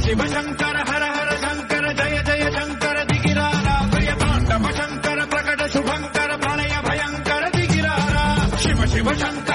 శివ శంకర హర హర శంకర జయ జయ శంకర దిగిరారా ప్రియ తాండవ శంకర ప్రకట శుభంకర ప్రళయ భయంకర దిగిరారా శివ శివ శంకర